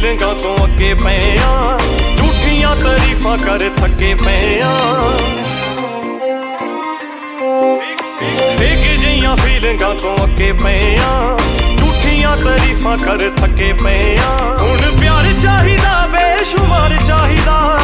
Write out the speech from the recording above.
फीलिंगां तो अगे पे झूठियां तारीफां कर थके पे फेक जिहियां फीलिंगां तो अगे पे झूठियां तारीफां कर थके पे हुण प्यार चाहिदा बेशुमार चाहिदा